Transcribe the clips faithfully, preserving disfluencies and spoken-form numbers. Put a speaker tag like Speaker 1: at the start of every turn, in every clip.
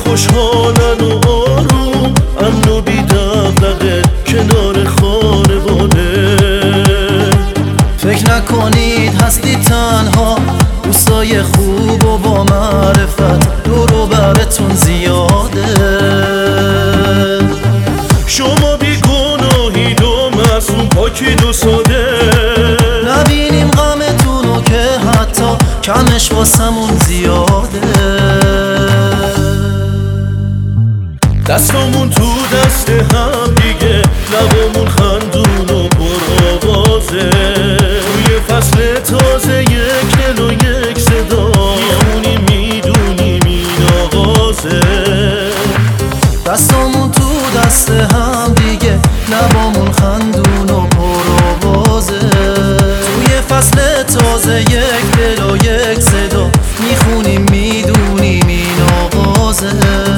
Speaker 1: خوشحالن و آروم، امن و بی دغدغه کنار خانواده.
Speaker 2: فکر نکنید هستی تنها، دوستای خوب و با معرفت دور و برتون زیاده.
Speaker 1: شما بی گناهید و معصوم، پاکید و ساده.
Speaker 2: نبینیم غمتونو که حتی کمش واسمون زیاده.
Speaker 1: دستامون تو دست هم دیگه، لبامون خندون و پر آوازه. توی فصل تازه یک دل و یک صدا، میمونیم میدونیم این آغازه.
Speaker 2: دستامون تو دست هم دیگه، لبامون خندون و پر آوازه. توی فصل تازه یک دل و یک صدا، میخونیم میدونیم این آغازه.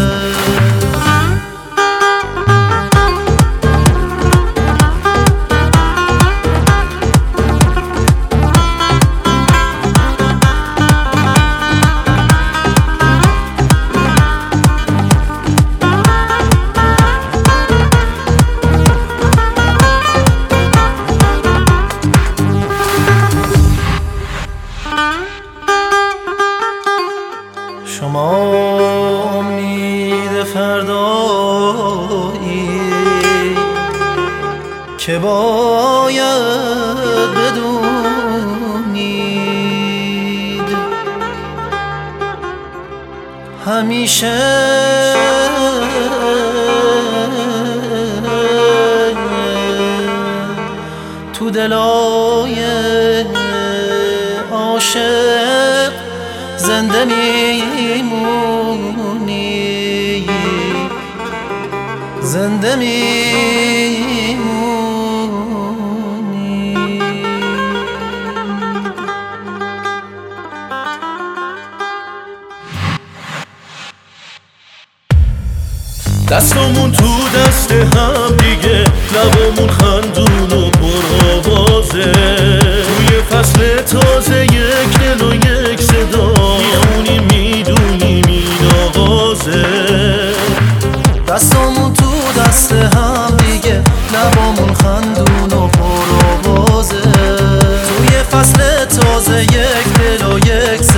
Speaker 2: شما امید فردایی که باید بدونید، همیشه تو دلای عاشق زنده میمونی، زنده میمونی.
Speaker 1: دستامون تو دست هم دیگه، لبامون خندون و پر آوازه. توی فصل تازه یک دل و یک صدا، میمونیم میدونیم این آغازه.
Speaker 2: دستامون تو دست هم دیگه، لبامون خندون و پر آوازه. توی فصل تازه یک دل و یک